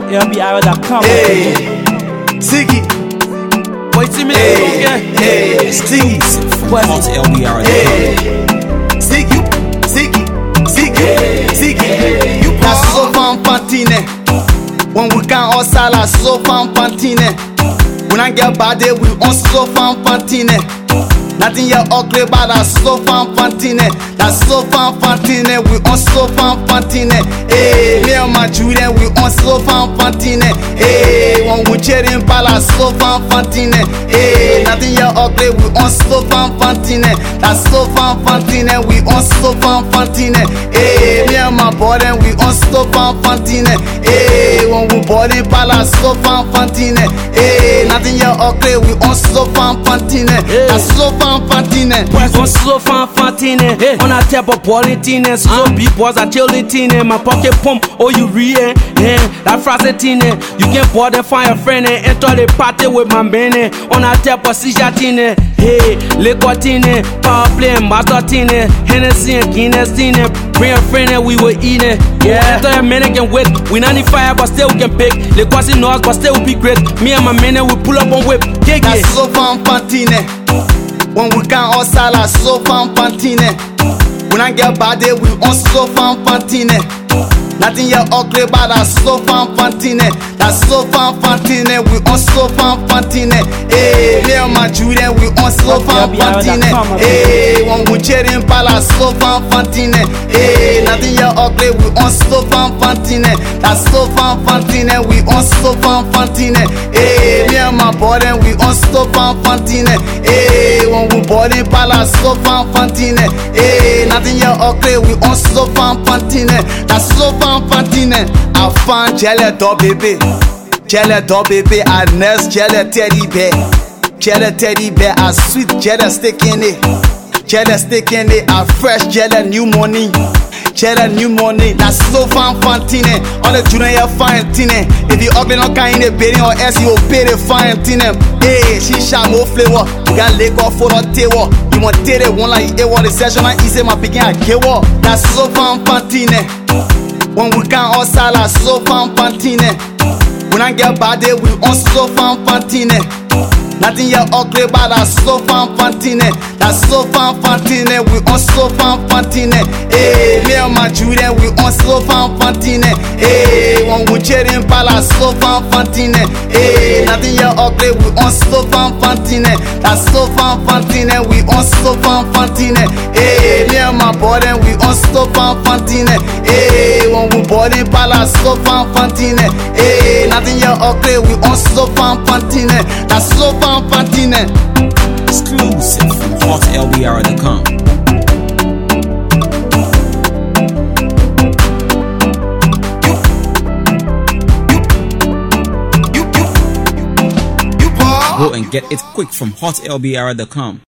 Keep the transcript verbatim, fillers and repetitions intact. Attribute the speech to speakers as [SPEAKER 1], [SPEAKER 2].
[SPEAKER 1] L B R dot com.
[SPEAKER 2] Hey, Ziggy.
[SPEAKER 1] Wait till me.
[SPEAKER 2] Hey, hey, Ziggy.
[SPEAKER 1] Hot
[SPEAKER 3] L B R.
[SPEAKER 2] Hey, Ziggy, Ziggy, Ziggy, Ziggy. You pass so fun pantine. When we can all sala so fun pantine. When I get bad, we on so fun pantine. Nothing yet ugly but that so fun pantine. That so fun pantine. We on so fun pantine. Hey, me and my children we on so fun pantine. Hey, when we cheering pala so fun pantine. Hey, nothing yet ugly we on so fun pantine. That so fun pantine. We on so fun pantine. Hey, me and my body we on so fun pantine. Hey, when we body pala so fun pantine. Hey, nothing yet ugly we on so fun pantine. That so fun Fantine,
[SPEAKER 1] on slow fan fantine, on a tap of politine, so big boys are chilling, my pocket pump, oh you real, eh? That frassetine, you can board and find a friend and enter the party with my man, on a tap of sijatine, hey, Lecotine, power play, Mastatine, Hennessy and Guinness, bring a friend and we were eating, yeah. After a minute can wait, we not need fire but still we can pick, Lequasi knows but still be great, me and my man we pull up on whip, yeah, yeah.
[SPEAKER 2] That's so fun Fantine. When we can all sala so fun pantine. When I get bad, we on so fun pantine. Nothing yet ugly but that so fun pantine. That so fun pantine. We on so fun pantine. Hey, me and my children we on so fun pantine. Hey, when we cheering pala so fun pantine. Hey, nothing yet ugly we on so fun pantine. That so fun pantine. We on so fun pantine. Hey, me and my body we on so fun pantine. Hey, when we body pala so fun pantine. Hey, nothing yet ugly we on so fun pantine. That so fun pantine. I found jelly dog baby, jelly dog baby. I nest jelly teddy bear, jelly teddy bear. I sweet jelly stick in it, jelly stick in it. I fresh jelly new money, jelly new money. That's so fun pantine. All the children here fine tine. If you ugly no kind of baby or else you will pay the fine tine. Hey, she shot more flavor. You got leg off for the table. You want to take one like it was the session like easy my picking I get what. That's so fun pantine. When we can all sala so fun pantine. When I get bad, we on so fun pantine. Nothing yet ugly but that so fun pantine. That so fun pantine. We on so fun pantine. Hey, me and my children we on so fun pantine. Hey, when we cheering pala so fun pantine. Hey, nothing yet ugly we on so fun pantine. That so fun pantine. We on so fun pantine. Hey, me and my body we on so fun pantine. Hey, when we body pala so fun pantine. Hey, nothing yet ugly we on so fun pantine. That's so fun pantine.
[SPEAKER 3] Exclusive from hot L B R dot com. Go and get it quick from hot L B R dot com.